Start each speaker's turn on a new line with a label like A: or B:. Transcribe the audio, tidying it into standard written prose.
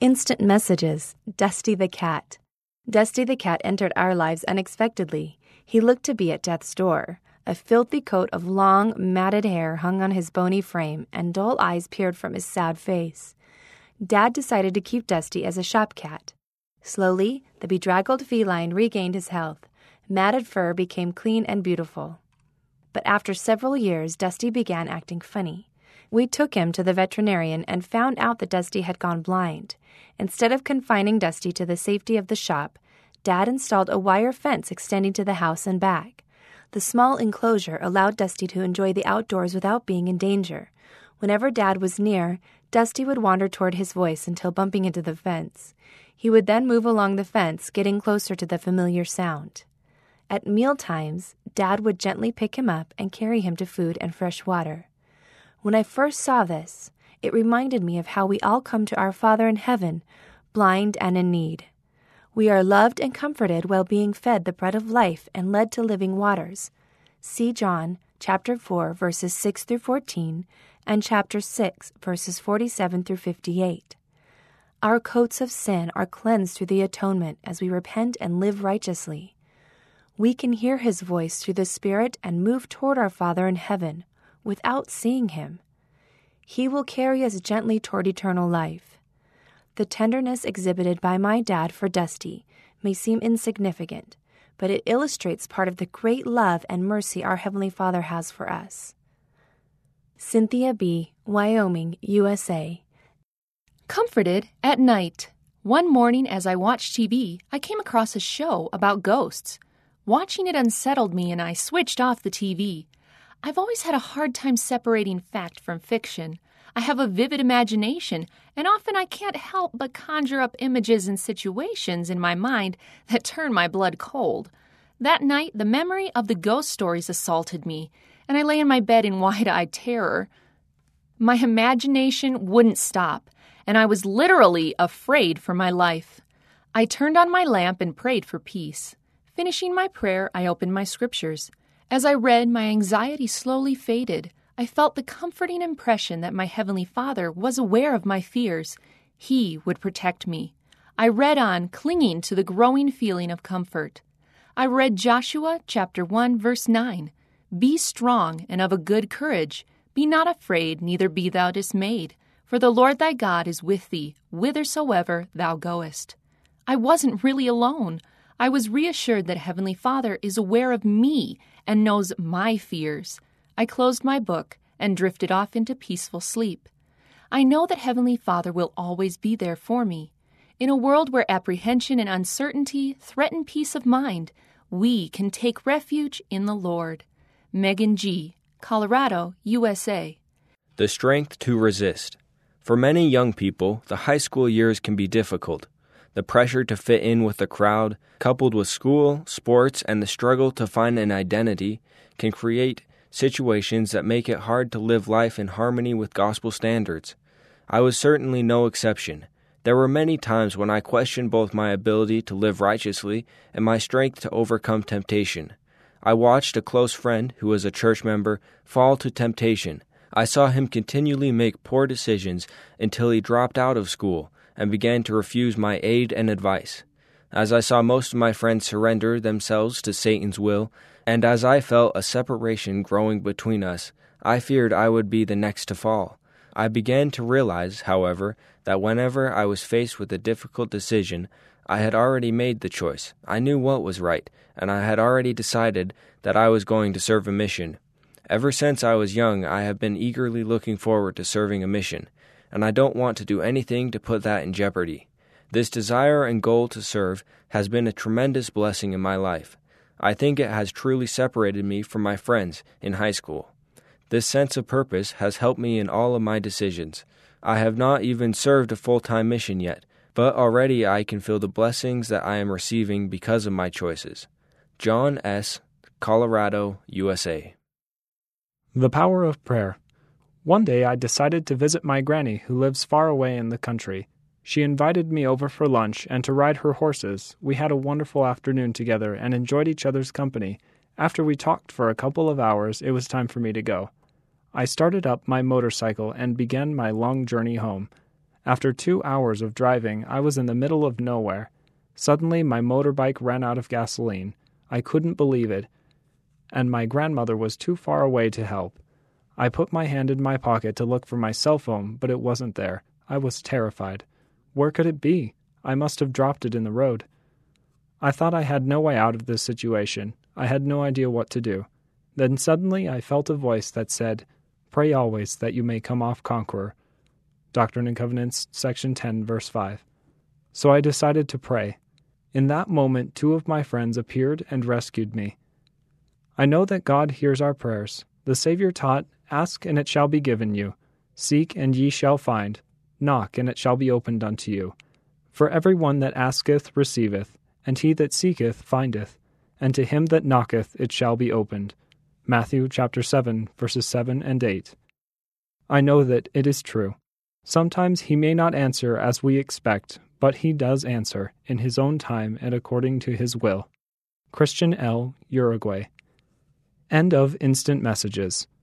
A: Instant messages. Dusty the cat. Dusty the cat entered our lives unexpectedly. He looked to be at death's door. A filthy coat of long, matted hair hung on his bony frame, and dull eyes peered from his sad face. Dad decided to keep Dusty as a shop cat. Slowly, the bedraggled feline regained his health. Matted fur became clean and beautiful. But after several years, Dusty began acting funny. We took him to the veterinarian and found out that Dusty had gone blind. Instead of confining Dusty to the safety of the shop, Dad installed a wire fence extending to the house and back. The small enclosure allowed Dusty to enjoy the outdoors without being in danger. Whenever Dad was near, Dusty would wander toward his voice until bumping into the fence. He would then move along the fence, getting closer to the familiar sound. At meal times, Dad would gently pick him up and carry him to food and fresh water. When I first saw this, it reminded me of how we all come to our Father in heaven, blind and in need. We are loved and comforted while being fed the bread of life and led to living waters. See John chapter 4, verses 6 through 14, and chapter 6, verses 47 through 58. Our coats of sin are cleansed through the atonement as we repent and live righteously. We can hear his voice through the Spirit and move toward our Father in heaven without seeing him. He will carry us gently toward eternal life. The tenderness exhibited by my dad for Dusty may seem insignificant, but it illustrates part of the great love and mercy our Heavenly Father has for us. Cynthia B., Wyoming, USA.
B: Comforted at night. One morning as I watched TV, I came across a show about ghosts. Watching it unsettled me and I switched off the TV. I've always had a hard time separating fact from fiction. I have a vivid imagination, and often I can't help but conjure up images and situations in my mind that turn my blood cold. That night, the memory of the ghost stories assaulted me, and I lay in my bed in wide-eyed terror. My imagination wouldn't stop, and I was literally afraid for my life. I turned on my lamp and prayed for peace. Finishing my prayer, I opened my scriptures. As I read, my anxiety slowly faded. I felt the comforting impression that my Heavenly Father was aware of my fears. He would protect me. I read on, clinging to the growing feeling of comfort. I read Joshua chapter 1, verse 9. Be strong and of a good courage. Be not afraid, neither be thou dismayed. For the Lord thy God is with thee, whithersoever thou goest. I wasn't really alone. I was reassured that Heavenly Father is aware of me and knows my fears. I closed my book and drifted off into peaceful sleep. I know that Heavenly Father will always be there for me. In a world where apprehension and uncertainty threaten peace of mind, we can take refuge in the Lord. Megan G., Colorado, USA.
C: The strength to resist. For many young people, the high school years can be difficult. The pressure to fit in with the crowd, coupled with school, sports, and the struggle to find an identity, can create situations that make it hard to live life in harmony with gospel standards. I was certainly no exception. There were many times when I questioned both my ability to live righteously and my strength to overcome temptation. I watched a close friend, who was a church member, fall to temptation. I saw him continually make poor decisions until he dropped out of school and began to refuse my aid and advice. As I saw most of my friends surrender themselves to Satan's will, and as I felt a separation growing between us, I feared I would be the next to fall. I began to realize, however, that whenever I was faced with a difficult decision, I had already made the choice. I knew what was right, and I had already decided that I was going to serve a mission. Ever since I was young, I have been eagerly looking forward to serving a mission, and I don't want to do anything to put that in jeopardy. This desire and goal to serve has been a tremendous blessing in my life. I think it has truly separated me from my friends in high school. This sense of purpose has helped me in all of my decisions. I have not even served a full-time mission yet, but already I can feel the blessings that I am receiving because of my choices. John S., Colorado, USA.
D: The Power of Prayer. One day I decided to visit my granny who lives far away in the country. She invited me over for lunch and to ride her horses. We had a wonderful afternoon together and enjoyed each other's company. After we talked for a couple of hours, it was time for me to go. I started up my motorcycle and began my long journey home. After 2 hours of driving, I was in the middle of nowhere. Suddenly, my motorbike ran out of gasoline. I couldn't believe it, and my grandmother was too far away to help. I put my hand in my pocket to look for my cell phone, but it wasn't there. I was terrified. Where could it be? I must have dropped it in the road. I thought I had no way out of this situation. I had no idea what to do. Then suddenly I felt a voice that said, "Pray always that you may come off conqueror." Doctrine and Covenants, section 10, verse 5. So I decided to pray. In that moment, 2 of my friends appeared and rescued me. I know that God hears our prayers. The Savior taught, "Ask, and it shall be given you. Seek, and ye shall find. Knock, and it shall be opened unto you. For every one that asketh receiveth, and he that seeketh findeth, and to him that knocketh it shall be opened." Matthew chapter 7, verses 7 and 8. I know that it is true. Sometimes he may not answer as we expect, but he does answer, in his own time and according to his will. Christian L., Uruguay. End of Instant Messages.